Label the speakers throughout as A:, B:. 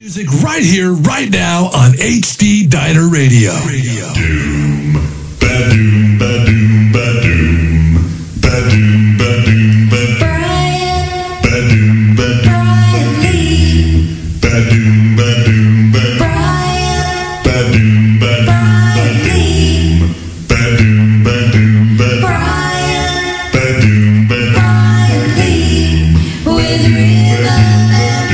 A: Music right here, right now on HD Diner Radio.
B: Doom, ba-doom, ba-doom, ba-doom, ba-doom, ba-doom, ba-doom, ba-doom, ba-doom, ba-doom, ba-doom, ba-doom, ba-doom, ba-doom, ba-doom, ba-doom, ba-doom, ba-doom, with rhythm and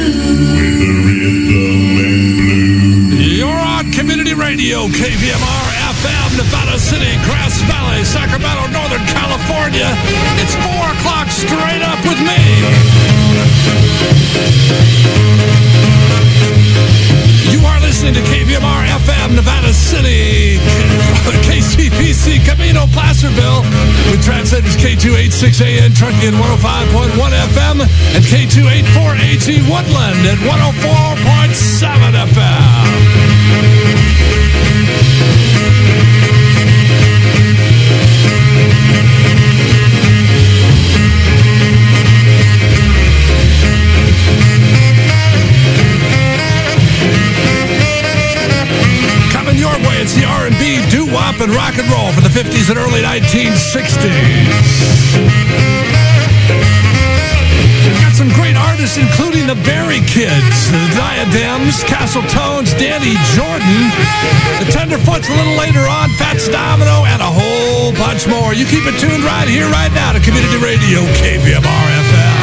B: blues.
A: You're on Community Radio, KVMR FM, Nevada City, Grass Valley, Sacramento, Northern California. It's 4 o'clock straight up with me. You are listening to KVMR FM, Nevada City, KCPC, Camino, Placerville, with translators K286AN, Truckee at 105.1 FM, and K284AG Woodland at 104.7 FM. Coming your way, it's the R&B, doo-wop, and rock and roll for the 50s and early 1960s. We've got some great artists, including the Berry Kids, the Diadems, Castle Tones, Danny Jordan, the Tenderfoots a little later on, Fats Domino, and a whole bunch more. You keep it tuned right here, right now to Community Radio, KVMR FM.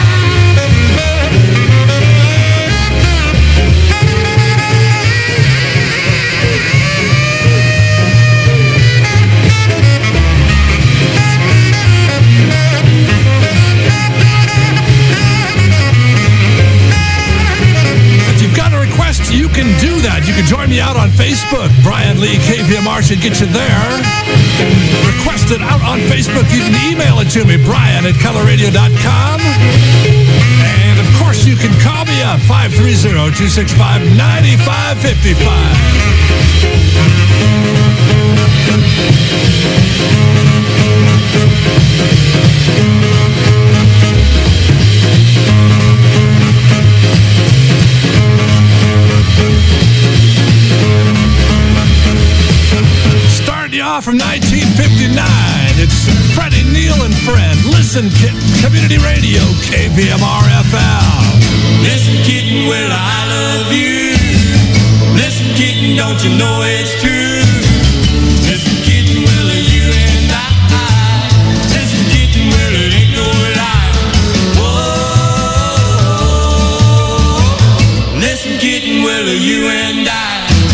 A: You can do that. You can join me out on Facebook. Brian Lee, KVMR should get you there. Request it out on Facebook. You can email it to me, brian@colorradio.com. And, of course, you can call me up, 530-265-9555. Starting you off from 1959, it's Freddie Neal and Friend. Listen, Community Radio, KVMR FM.
C: Listen, kitten, well, I love you. Listen, kitten, don't you know it's true? Listen, kitten, well, you and I. Listen, kitten, well, it ain't no lie. Whoa. Listen, kitten, well, you and I.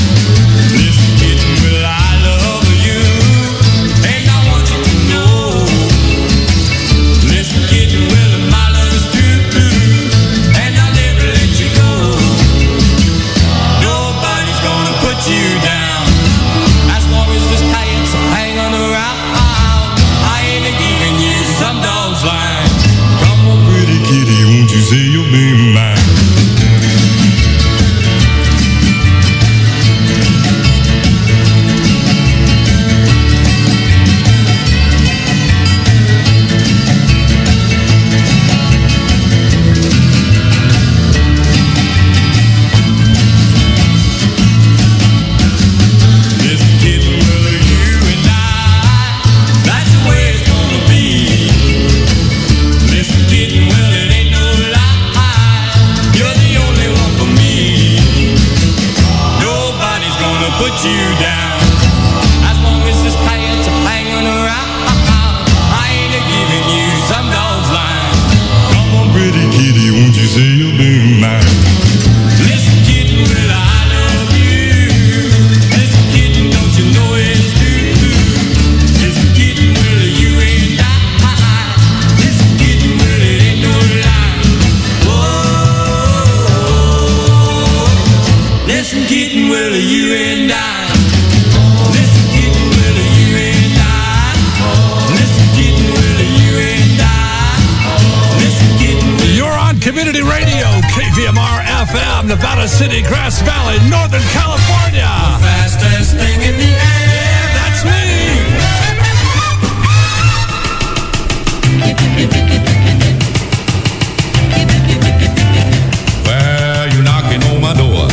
B: Say you'll be mine.
A: Community Radio, KVMR FM, Nevada City, Grass Valley, Northern California.
C: The fastest thing in the air.
A: Yeah, that's
B: Well, you're knocking on my door.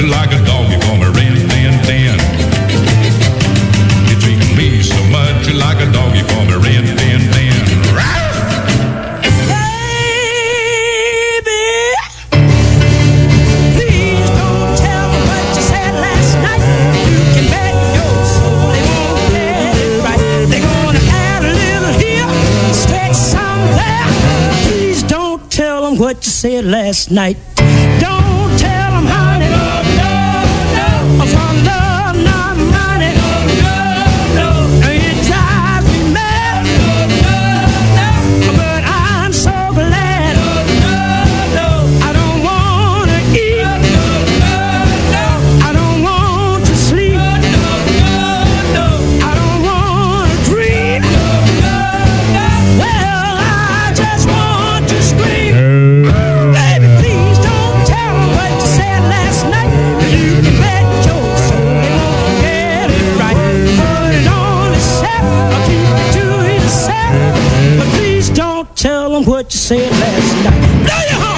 B: much like a dog, you call me Rin Tin Tin. You treat me so much like a dog, you call me Rin Tin Tin.
D: Please don't tell me what you said last night. You can bet your soul they won't get it right. They're gonna add a little here, stretch some there. Please don't tell them what you said last night. Don't tell them, honey, for love, not money. It drives me mad, but I'm so glad. I don't wanna eat, I don't want to sleep, I don't wanna dream. Well, I just want to scream. Baby, please don't tell me what you said last night. You can bet your soul they won't get it right. Put it on the set, I'll keep it to yourself. But please don't tell them what you said last night. Blow your horn!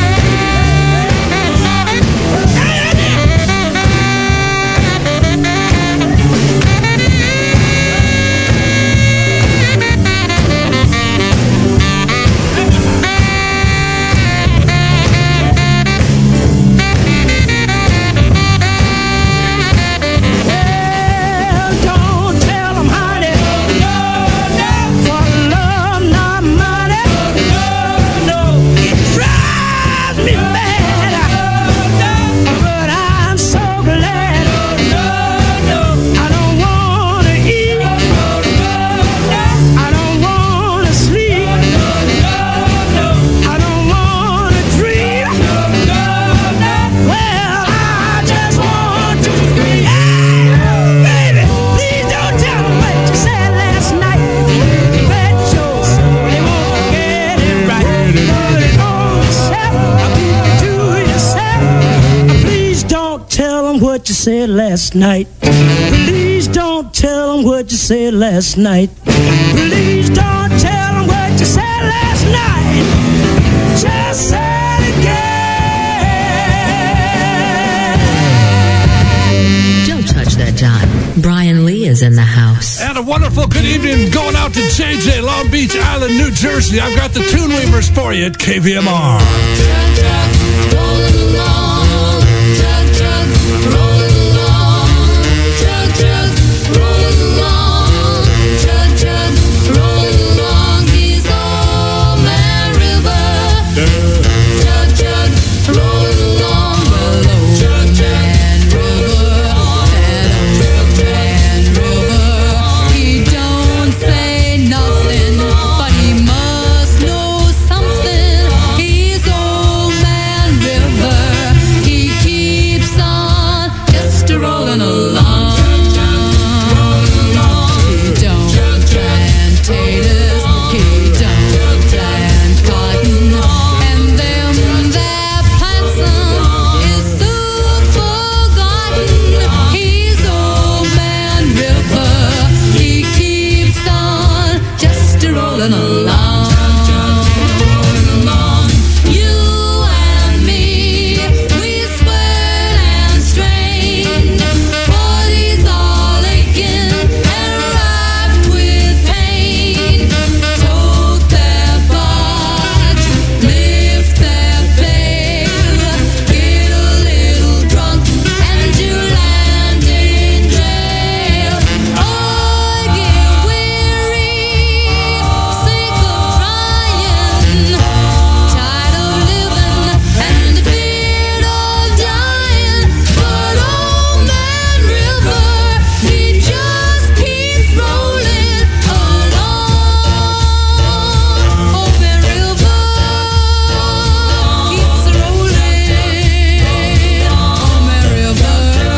D: Well, don't tell them, honey, for love, not money. It drives me mad, but I'm so glad. I don't wanna eat, I don't wanna sleep, I don't wanna dream. Well, I just want to scream. Baby, please don't tell me what you said last night. Bet your soul they won't get it right. Put it on yourself, I'll keep it to yourself. Please don't tell them what you said last night. Please don't tell them what you said last night. Please don't tell them what you said last night. Just say it again.
E: Don't touch that dial. Brian Lee is in the house.
A: And a wonderful good evening going out to JJ, Long Beach Island, New Jersey. I've got the Tune Weavers for you at KVMR.
F: He don't say nothing, but he must know something. He's old man river. He keeps on just rolling along. He don't plant potatoes, he don't plant cotton, and them that plants 'em is soon forgotten. He's old man river. He keeps on just rolling along. You and me, we sweat and strain. Bodies all aching and racked with pain. Tote their barge, lift their bale, get a little drunk, and you land in jail. I get weary, sick of trying, tired of living and feared of dying. But old man river, he just keeps rolling along. Old man river keeps rolling. Old man river,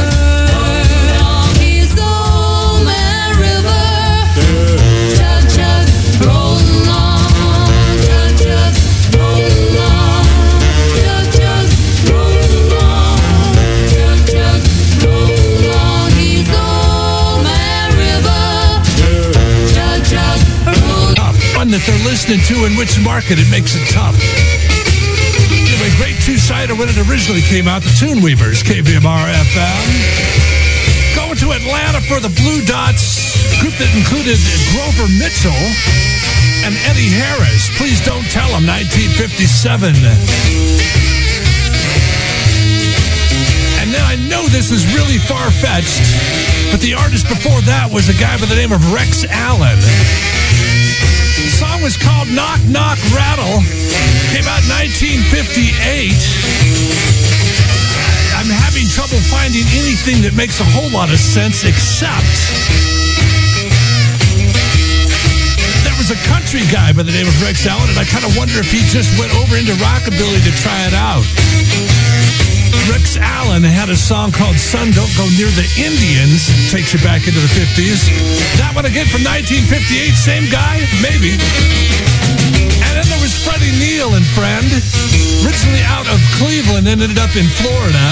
F: he's old man river. Chug chug, roll along. Chug chug, roll along. Chug chug, roll along. Chug chug, roll along. He's old man river. Chug chug, roll.
A: Fun that they're listening to in which market it makes it tough. Give Anyway, great two-sider when it originally came out. The Tune Weavers, KVMR FM. Going to Atlanta for the Blue Dots, group that included Grover Mitchell and Eddie Harris. Please Don't Tell Him, 1957. And then I know this is really far-fetched, but the artist before that was a guy by the name of Rex Allen. The song was called Knock Knock Rattle. Came out in 1958. I'm having trouble finding anything that makes a whole lot of sense except there was a country guy by the name of Rex Allen, and I kind of wonder if he just went over into rockabilly to try it out. Rex Allen had a song called Son, Don't Go Near the Indians. Takes you back into the 50s. That one again from 1958. Same guy? Maybe. And then there was Freddie Neal and Friend. Originally out of Cleveland, ended up in Florida.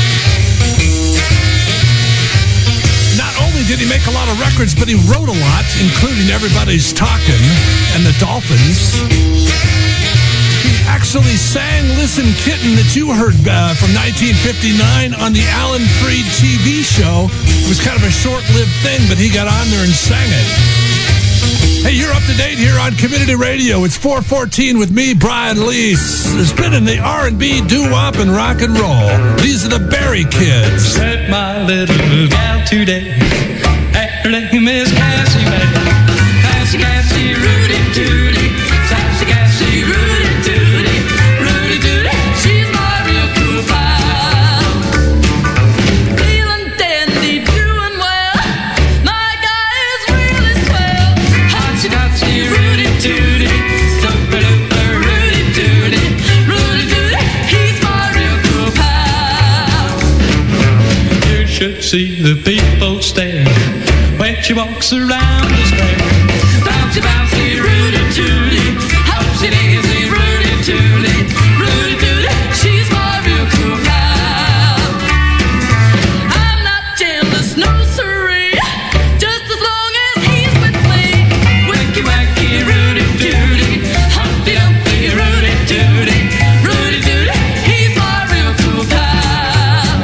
A: Not only did he make a lot of records, but he wrote a lot, including Everybody's Talking and the Dolphins. Actually sang Listen Kitten that you heard from 1959 on the Alan Freed TV show. It was kind of a short-lived thing, but he got on there and sang it. Hey, you're up to date here on Community Radio. It's 4:14 with me, Brian Lee. Spinning the R&B, doo-wop, and rock and roll. These are the Berry Kids.
C: Said my little gal today, her name is Cassie May. Cassie, Cassie, Rudy Tooty. Cassie, Cassie, Rudy Tooty. Rudy Tooty, she's my real cool pal. Feeling dandy, doing well. My guy is really swell. Hotsy, Hotsy, Rudy Tooty. Super duper Rudy Tooty. Rudy Tooty, he's my real cool pal. You should see the people stare when she walks around the square. Bouncy, bouncy, Rudy Tooty. Hopsy daisy, Rudy Tooty. Rudy Tooty, she's my real cool pal. I'm not jealous, no siree. Just as long as he's with me. Wicky wacky, Rudy Tooty. Humpty Dumpty, Rudy Tooty. Rudy Tooty, he's my real cool pal.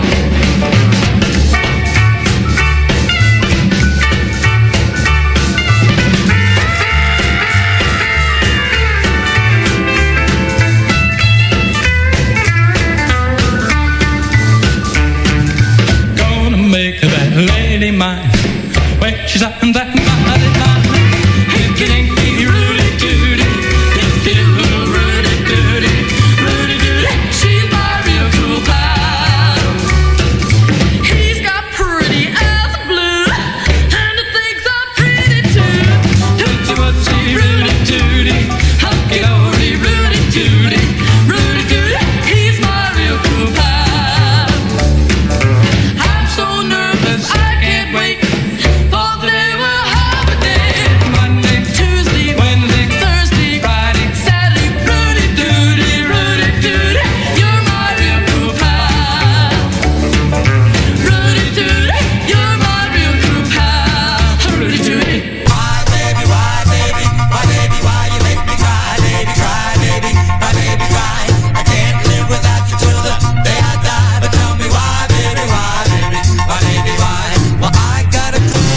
C: Make that lady mine when she's out in that body line. Hinky dinky, Rudy Tooty. Hinky doo, Rudy Tooty. Rudy Tooty, she's my real cool pal. He's got pretty eyes of blue, and he thinks I'm pretty too. Tootsie wootsy, Rudy Tooty. Hunky dory, Rudy Tooty. Rudy Tooty, he's my real cool pal. I can't wait for the day we'll have a day. Monday, Tuesday, Wednesday, Thursday, Friday, Saturday. Rudy Tooty, Rudy Tooty, you're my real cool pal. Rudy Tooty, you're my real cool pal. Rudy Tooty. Why, baby, why, baby, why, baby, why you make me cry, baby, cry, baby, my baby, cry. I can't live without you till the day I die. But tell me why, baby, why, baby, why, baby, why? Well, I gotta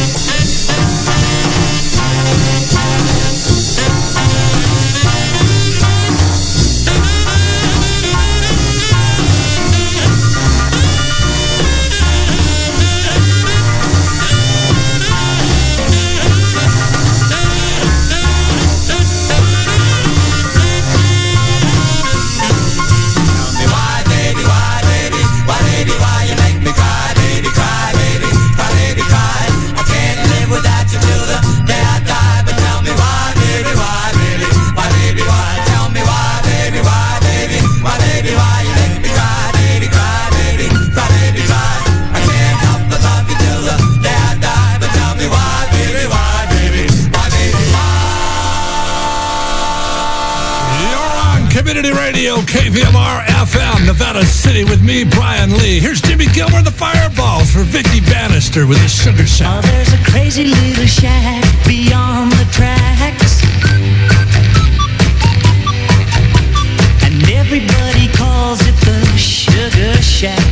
A: Community Radio, KVMR FM, Nevada City with me, Brian Lee. Here's Jimmy Gilmer, the Fireballs, for Vicky Bannister with a Sugar Shack.
D: Oh, there's a crazy little shack beyond the tracks, and everybody calls
G: calls it the Sugar Shack.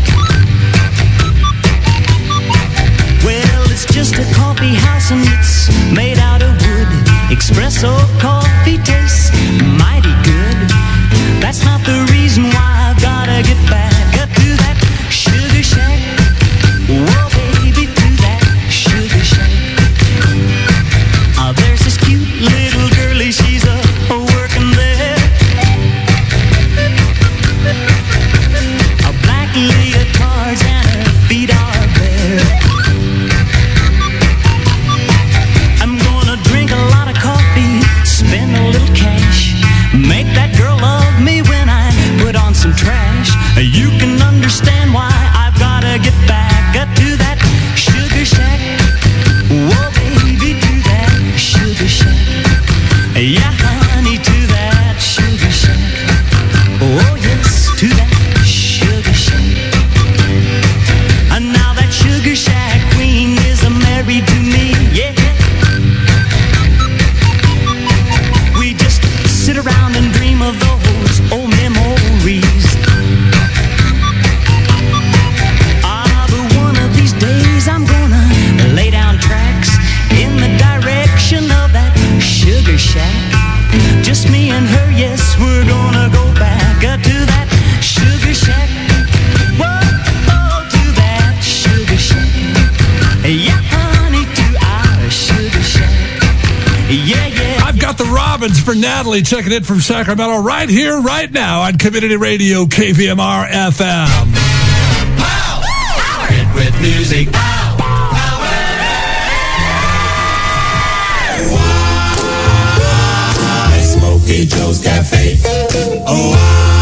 G: Well, it's just a coffee house and it's made out of wood. Espresso coffee tastes mighty good. That's not the reason why I've gotta get back up to that Sugar Shack. Whoa, baby, to that Sugar Shack. There's this cute little girlie, she's a working there. Black leotards and her feet are bare. I'm gonna drink a lot of coffee, spend a little cash, make that girl love me when I put on some trash. You can understand why I've gotta get back up to that Sugar Shack. Whoa, baby, to that Sugar Shack. Yeah, honey, to that Sugar Shack. Oh, yes, to that Sugar Shack. And now that Sugar Shack queen is married to me, yeah. We just sit around and dream of those old memories. But one of these days I'm gonna lay down tracks in the direction of that Sugar Shack. Just me and her, yes, we're gonna go back to that Sugar Shack. Whoa, to that Sugar Shack. Yeah, honey, to our Sugar Shack. Yeah, yeah.
A: I've got the Robins for Natalie checking in from Sacramento right here, right now on Community Radio KVMR FM.
C: Power it with music.
H: Smokey Joe's Cafe. Oh,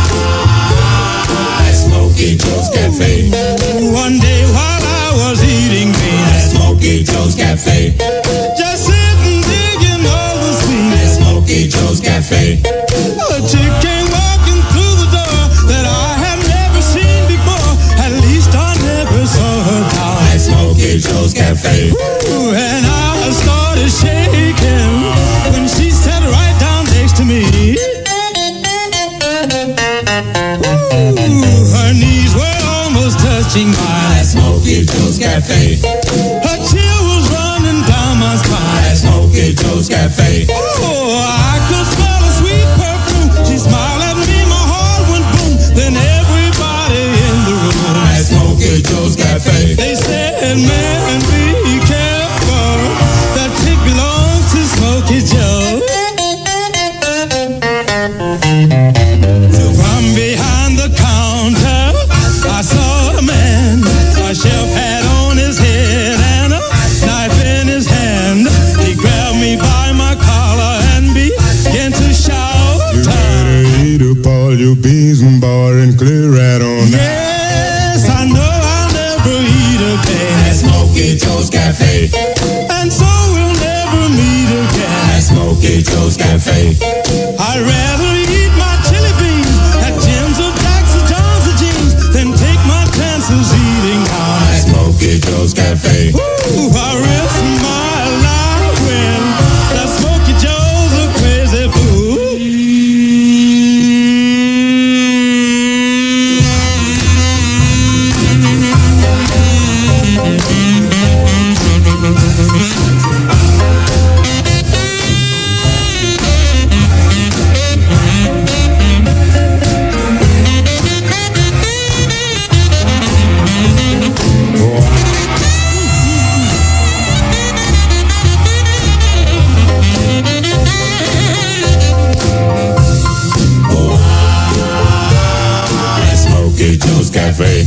H: Smokey Joe's Cafe.
C: One day while I was eating beans
H: at Smokey Joe's Cafe,
C: just sitting digging all the sweets.
H: Smokey Joe's Cafe.
C: A chick came walking through the door that I had never seen before. At least I never saw her down
H: at Smokey Joe's Cafe.
C: Ooh, and I started shaking when she sat right down next to me. Ooh, her knees were almost touching mine
H: at Smokey Joe's Cafe.
C: Her chill was running down my spine
H: at Smokey Joe's Cafe.
C: Oh, I could smell a sweet perfume. She smiled at me, my heart went boom. Then everybody in the room
H: at Smokey Joe's Cafe,
C: they said, man, be careful. That chick belongs to Smokey Joe. From behind the counter, I saw a man. A chef hat on his head and a knife in his hand. He grabbed me by my collar and began to shout.
H: You better eat up all your beans and bar and clear right on out.
C: Yes, I know I'll never eat again
H: at Smokey Joe's Cafe.
C: And so we'll never meet again
H: at Smokey Joe's Cafe.
C: I'd rather eat my chili beans at Jim's or Jack's or John's or Jeans than take my chances eating out
H: at Smokey Joe's Cafe.
C: Ooh, I risk my life when that Smokey Joe's a crazy fool.
H: Cafe.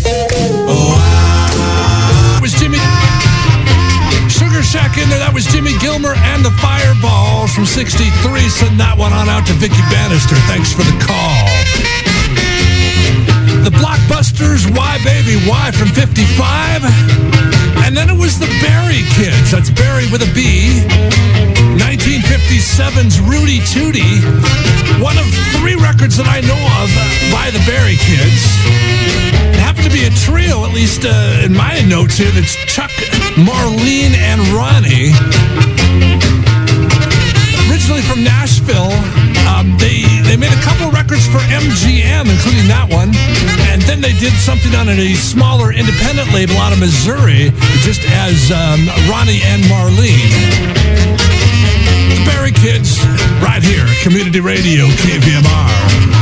A: Was Jimmy Sugar Shack in there? That was Jimmy Gilmer and the Fireballs from '63. Send that one on out to Vicky Bannister. Thanks for the call. The Blockbusters, Why Baby Why from '55. And then it was the Barry Kids. That's Barry with a B. 1957's Rudy Tooty. One of 3 records that I know of by the Barry Kids. It happened to be a trio, at least in my notes here. That's Chuck, Marlene, and Ronnie. Originally from Nashville, they made a couple records records for MGM, including that one. And then they did something on a smaller independent label out of Missouri, just as Ronnie and Marlene. The Barry Kids, right here, Community Radio, KVMR.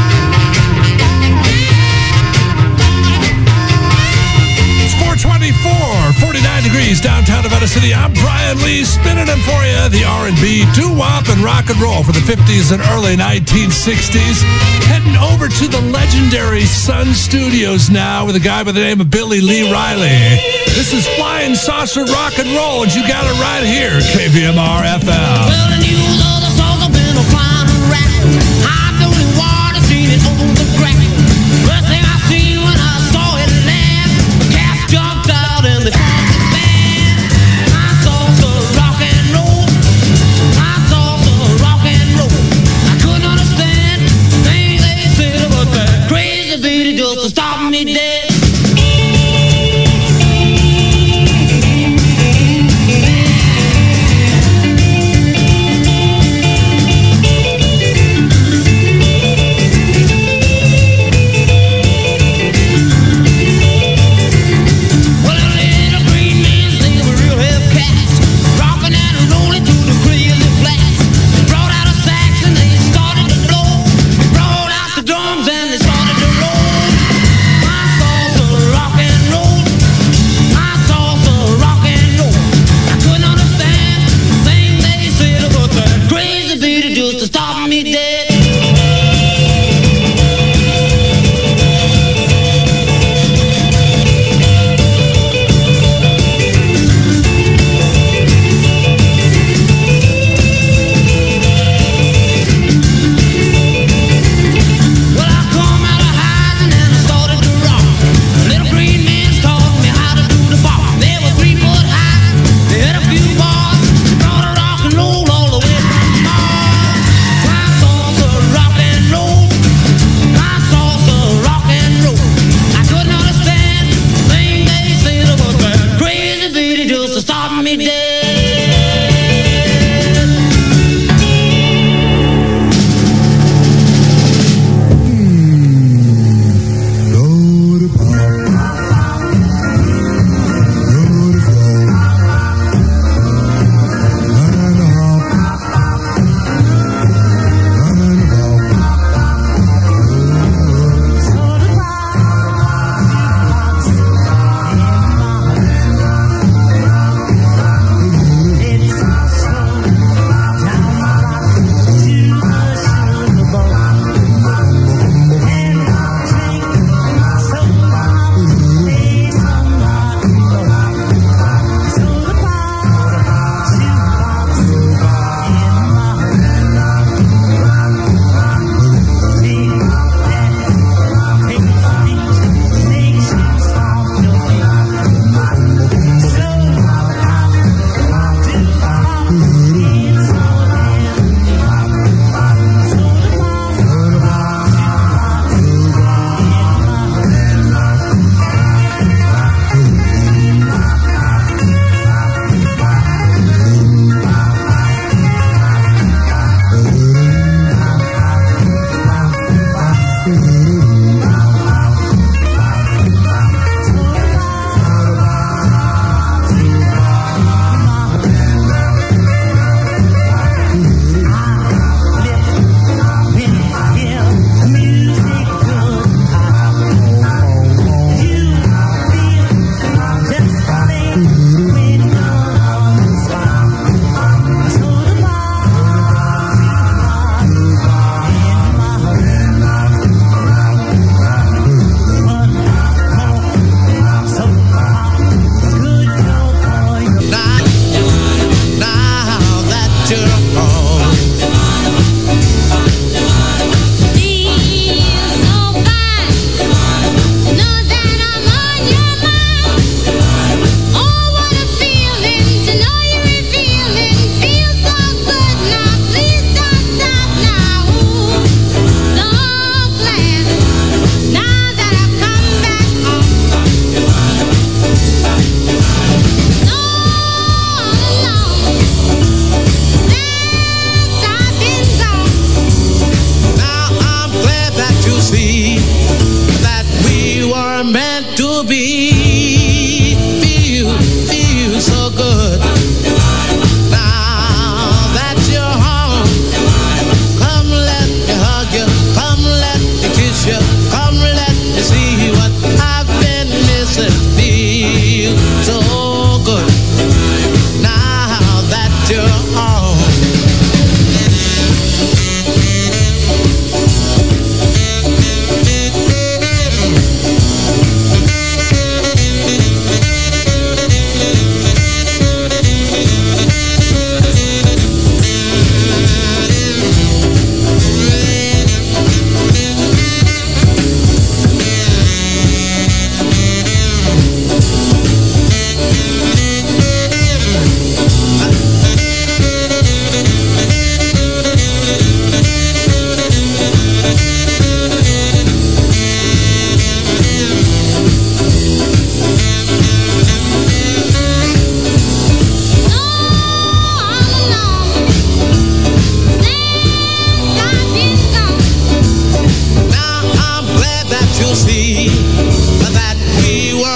A: 49 degrees downtown Nevada City. I'm Brian Lee, spinning them for you. The R&B, doo-wop, and rock and roll for the 50s and early 1960s. Heading over to the legendary Sun Studios now with a guy by the name of Billy Lee Riley. This is Flying Saucer Rock and Roll, and you got it right here, KVMR FM.
I: Well, the news of the saucer been a flying rat. I don't want to see it on the crack. First thing I seen when I saw it land, the cats jumped out and they formed the band. I saw the rock and roll. I saw the rock and roll. I couldn't understand the things they said about that crazy beat just to stop me dead.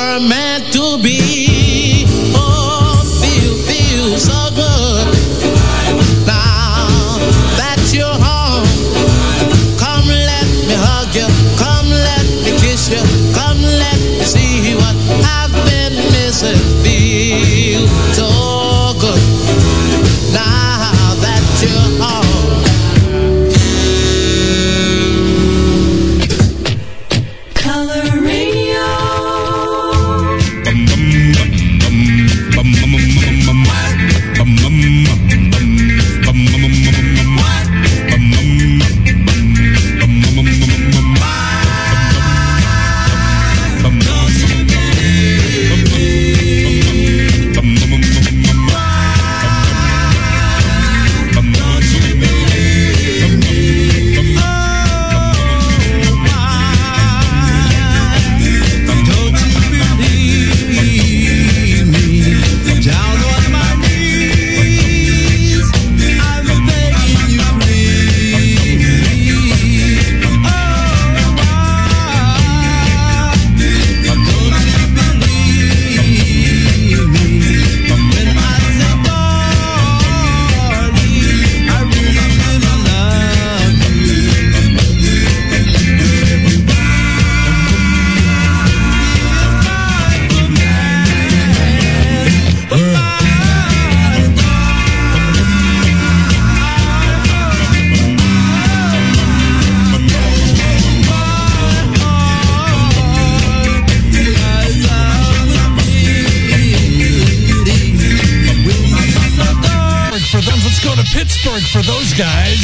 I: were meant to be. Oh, feel so good. Now that you're home, come let me hug you, come let me kiss you, come let me see what I've been missing. Feel so good. Now that you're home.
A: For those guys.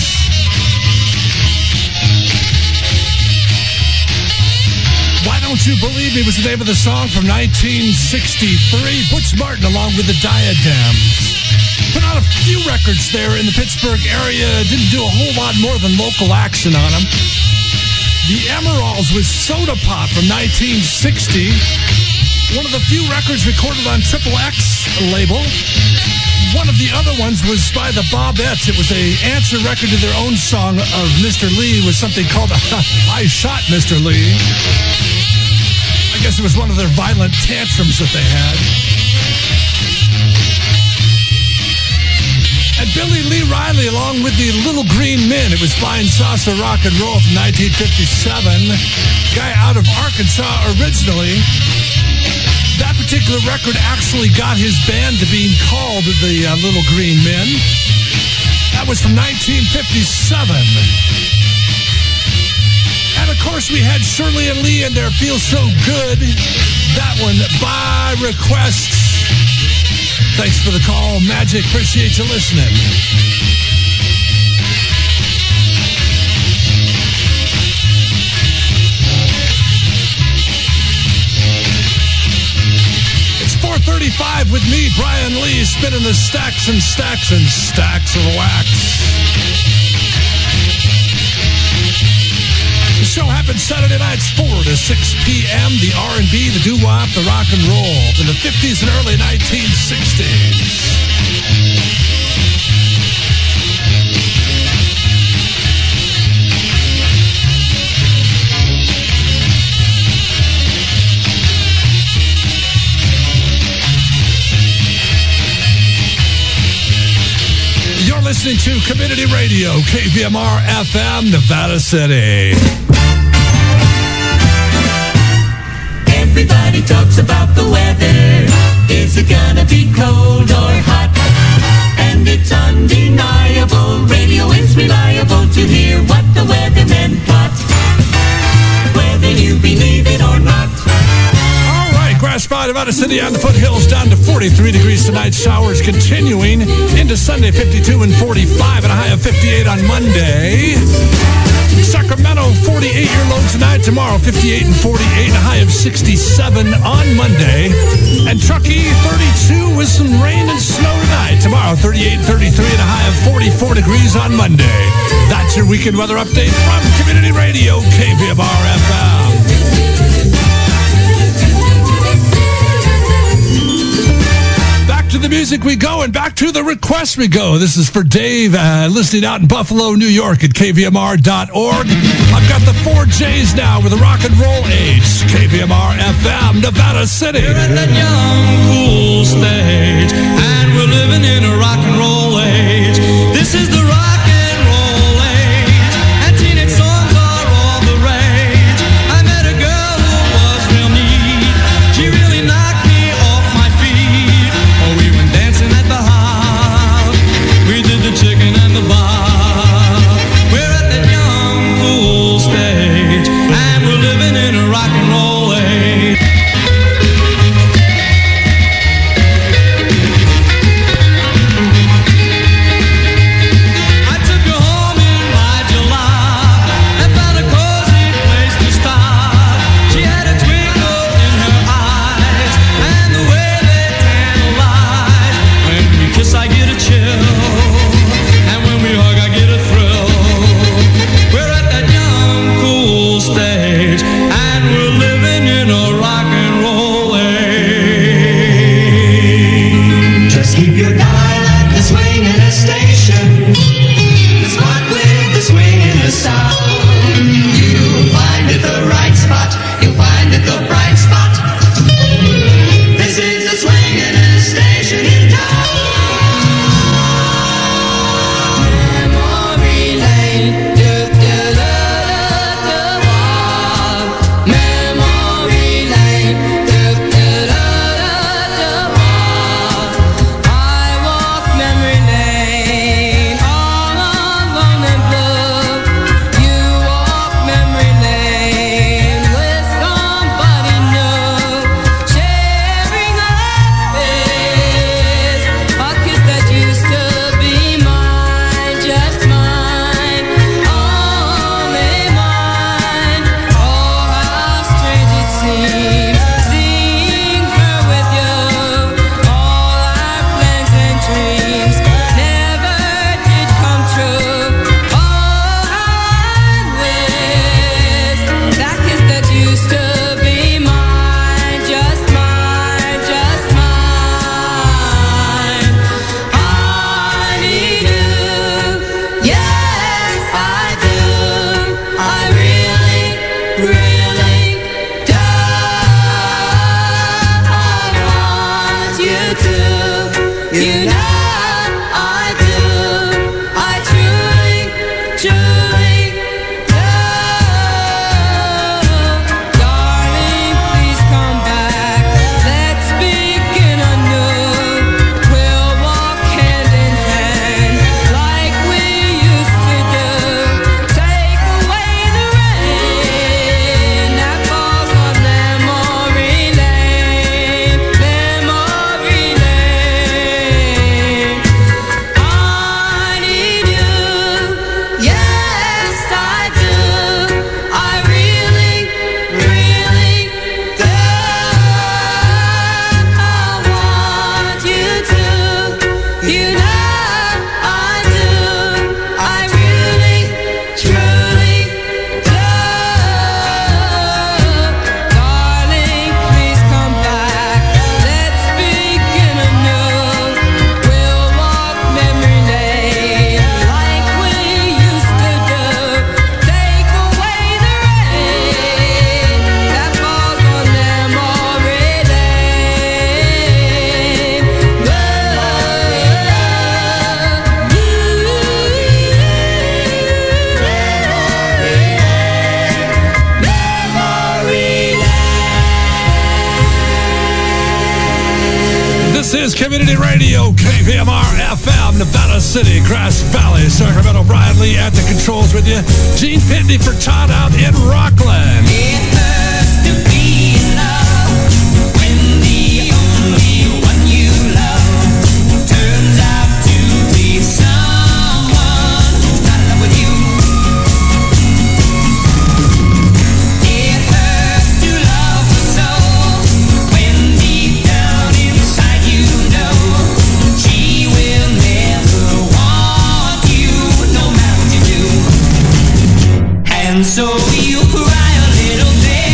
A: Why Don't You Believe Me was the name of the song from 1963. Butch Martin along with the Diadems. Put out a few records there in the Pittsburgh area. Didn't do a whole lot more than local action on them. The Emeralds was Soda Pop from 1960. One of the few records recorded on Triple X label. One of the other ones was by the Bobettes. It was an answer record to their own song of Mr. Lee. It was something called I Shot Mr. Lee. I guess it was one of their violent tantrums that they had. And Billy Lee Riley along with the Little Green Men. It was Fine Salsa Rock and Roll from 1957. Guy out of Arkansas originally. That particular record actually got his band to being called the Little Green Men. That was from 1957. And of course we had Shirley and Lee and their Feel So Good. That one by request. Thanks for the call, Magic. Appreciate you listening. It's 4:35 with me, Brian Lee, spinning the stacks and stacks and stacks of wax. The show happens Saturday nights 4 to 6 p.m. The R&B, the doo-wop, the rock and roll in the 50s and early 1960s. You're listening to Community Radio, KVMR FM, Nevada City.
C: Everybody talks about the weather. Is it gonna be cold or hot? And it's undeniable. Radio is reliable to hear what the weathermen plot. Whether you believe it or not.
A: All right, grass spot Nevada City on the foothills down to 43 degrees tonight. Showers continuing into Sunday, 52 and 45, and a high of 58 on Monday. Sacramento, 48-year low tonight. Tomorrow, 58 and 48, and a high of 67 on Monday. And Truckee, 32 with some rain and snow tonight. Tomorrow, 38 and 33, and a high of 44 degrees on Monday. That's your weekend weather update from Community Radio, KVMR FM. Back to the music. music we go, and back to the request we go. This is for Dave, listening out in Buffalo, New York at kvmr.org. I've got the 4 J's now with the rock and roll age. KVMR FM, Nevada City.
C: We're at that young, cool stage, and we're living in a rock and roll age. This is the rock and roll age, and teenage songs are all the rage. I met a girl who was real neat. She really knocked me off my feet. Oh, we went dancing at the hop. We did the chicken and the bob. We're at that young, cool stage, and we're living in a rock and roll age.
A: Community Radio, KVMR FM, Nevada City, Grass Valley, Sacramento. Brian Lee at the controls with you. Gene Pitney for Todd out in Rockland.
C: It hurts to be in love when the only one you love turns out to be someone who's not in love with you. It hurts to love the soul when deep down inside you know she will never want you no matter what you do. And so you cry a little bit.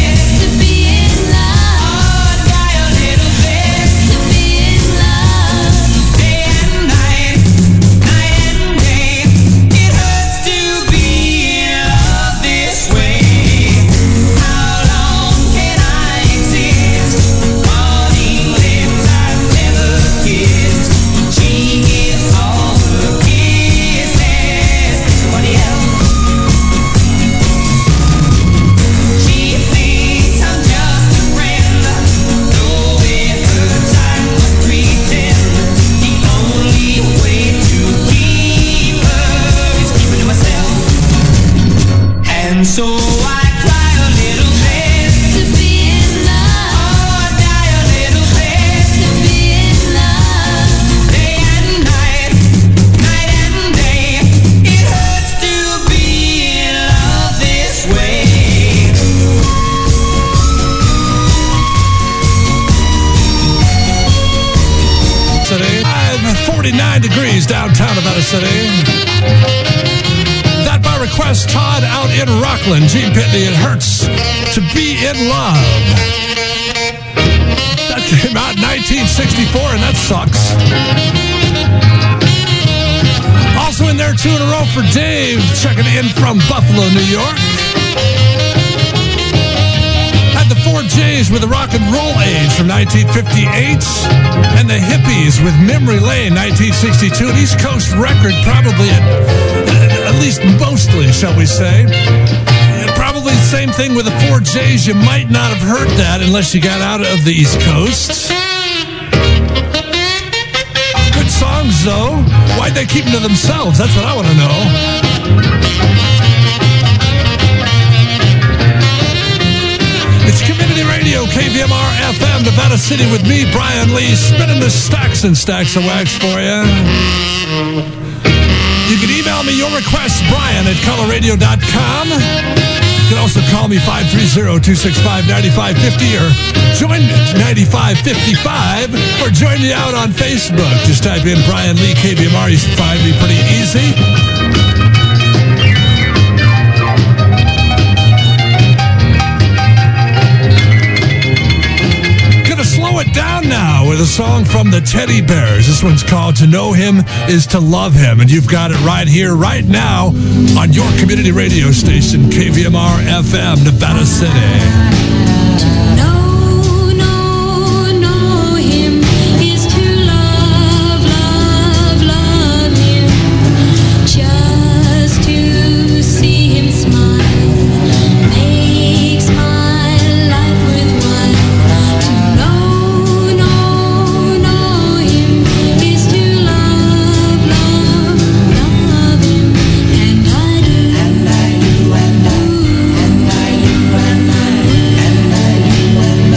A: 49 degrees downtown Nevada City. That by request, Todd out in Rockland, Gene Pitney, It Hurts to Be in Love. That came out in 1964, and that sucks. Also in there, 2 in a row for Dave, checking in from Buffalo, New York. Had the 4 J's with the Rock and Roll Age from 1958, and the Hippies with Memory Lane, 1962. An East Coast record, probably at least mostly, shall we say. And probably the same thing with the 4 J's. You might not have heard that unless you got out of the East Coast. Good songs, though. Why'd they keep them to themselves? That's what I want to know. It's Community Radio, KVMR FM, Nevada City, with me, Brian Lee, spinning the stacks and stacks of wax for you. You can email me your requests, Brian@colorradio.com. You can also call me 530-265-9550 or join me at 9555 or join me out on Facebook. Just type in Brian Lee KVMR. You should find me pretty easy. Slow it down now with a song from the Teddy Bears. This one's called To Know Him Is to Love Him. And you've got it right here, right now on your community radio station, KVMR FM, Nevada City.
F: And I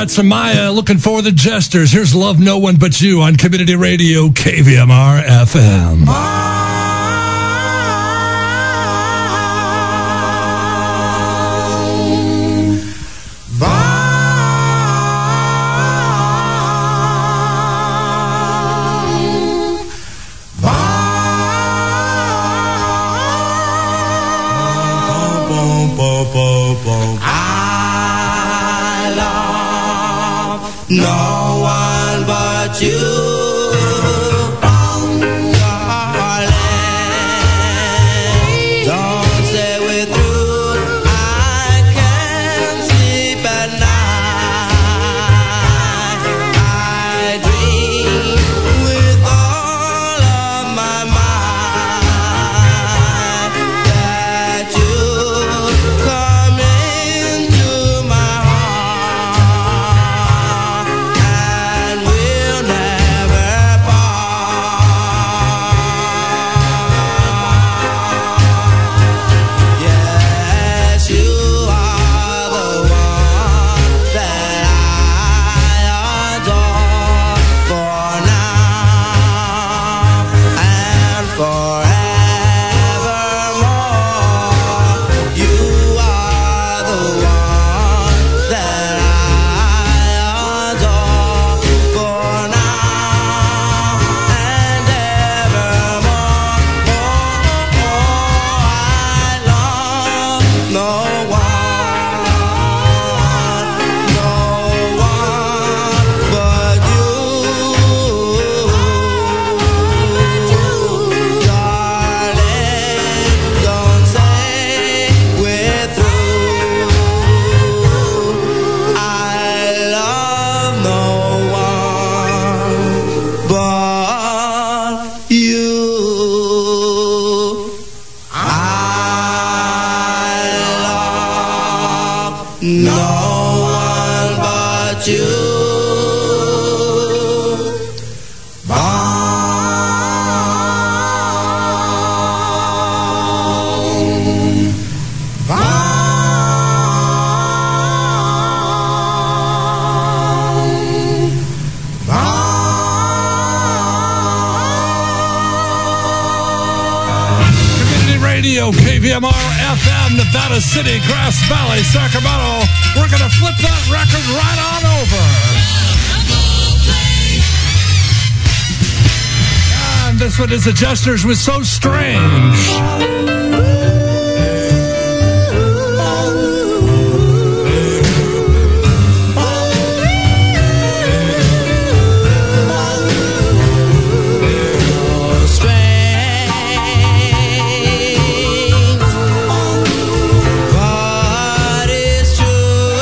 A: that's Amaya looking for the Jesters. Here's Love No One But You on Community Radio KVMR FM.
C: No one but you, darling. Don't say we're through. I can't sleep at night. I dream with all of my mind that you come into my heart. And we'll never part. Yes, you are the one that I adore for now and forevermore. You are the one that I adore for now and evermore. I love no one but you, darling. Don't say we're through. I love no one but you. I love no one but you.
A: Community Radio, KVMR FM, Nevada City, Grass Valley, Sacramento. We're going to flip that record right on over. And this one is the Jesters with So Strange.
C: But it's true.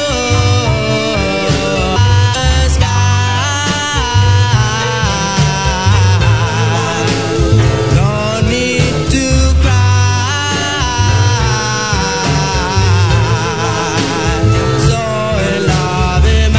C: The sky no need to cry. So in love am I.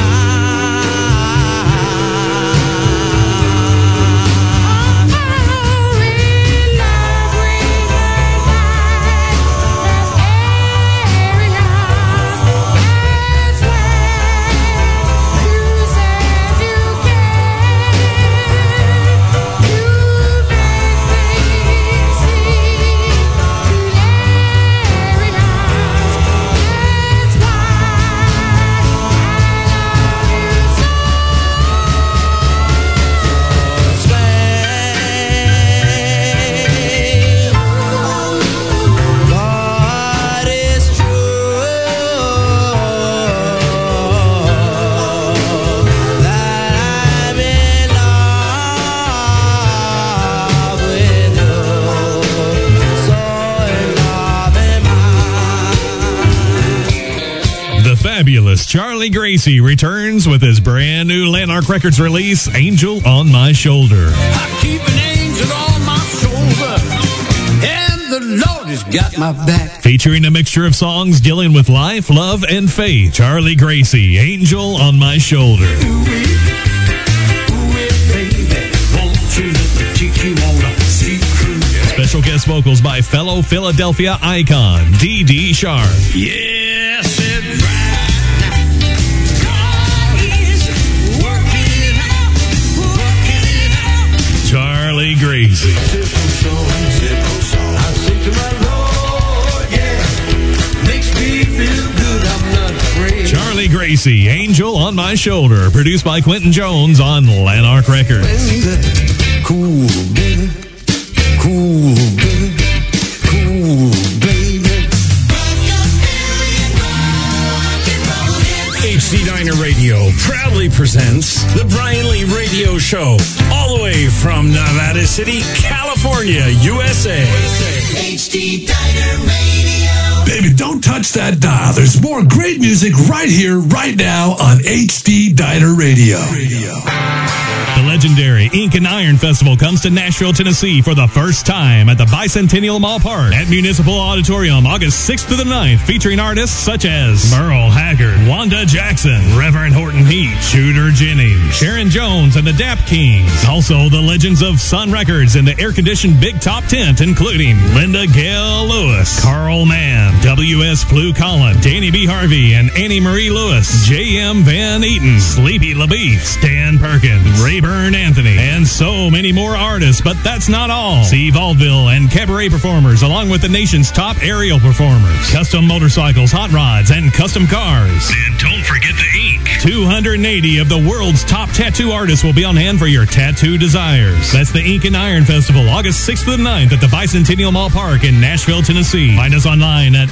C: But it's true that I'm in love with you. So in love am I.
J: The fabulous Charlie Gracie returns with his brand new Lanark Records release, Angel on My Shoulder.
I: I keep an angel on my shoulder, and the Lord has got my back.
J: Featuring a mixture of songs dealing with life, love, and faith. Charlie Gracie, Angel on My Shoulder.
I: Ooh, baby, won't you let me take you on a sea cruise?
J: Special guest vocals by fellow Philadelphia icon, D.D. Sharp.
I: Yes, it's right now. God
A: Gracie.
C: Simple song. I sing to my Lord, yeah. Makes me feel good, I'm not afraid.
J: Charlie Gracie, Angel on My Shoulder, produced by Quentin Jones on Lanark Records.
C: Cool, baby. Cool, baby. Cool, baby.
K: HD Diner Radio proudly presents the Brian Lee Radio Show, all the way from Nevada City, California, USA.
C: HD Diner Radio.
A: Baby, don't touch that dial. There's more great music right here, right now on HD Diner Radio.
J: The legendary Ink and Iron Festival comes to Nashville, Tennessee for the first time at the Bicentennial Mall Park at Municipal Auditorium, August 6th to the 9th, featuring artists such as Merle Haggard, Wanda Jackson, Reverend Horton Heat, Shooter Jennings, Sharon Jones, and the Dap Kings. Also, the legends of Sun Records in the air-conditioned Big Top Tent, including Linda Gale Lewis, Carl Mann, W.S. Flu Collin, Danny B. Harvey, and Annie Marie Lewis, J.M. Van Eaton, Sleepy LaBeef, Stan Perkins, Rayburn Anthony, and so many more artists, but that's not all. See vaudeville and cabaret performers, along with the nation's top aerial performers, custom motorcycles, hot rods, and custom cars. And don't forget the ink. 280 of the world's top tattoo artists will be on hand for your tattoo desires. That's the Ink and Iron Festival, August 6th to the 9th at the Bicentennial Mall Park in Nashville, Tennessee. Find us online at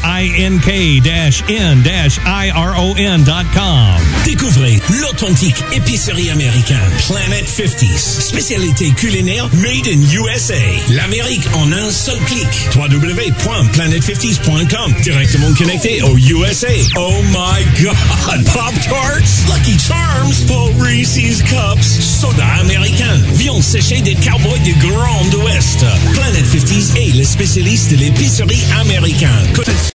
J: ink-n-iron.com.
K: Découvrez l'authentique épicerie américaine Planet 50s. Spécialité culinaire made in USA. L'Amérique en un seul clic. www.planet50s.com. Directement connecté au USA. Oh my God! Pop-Tarts, Lucky Charms, Paul Reese's Cups, soda américaine, viande séchée des cowboys du Grand Ouest. Planet 50s est le spécialiste de l'épicerie américaine.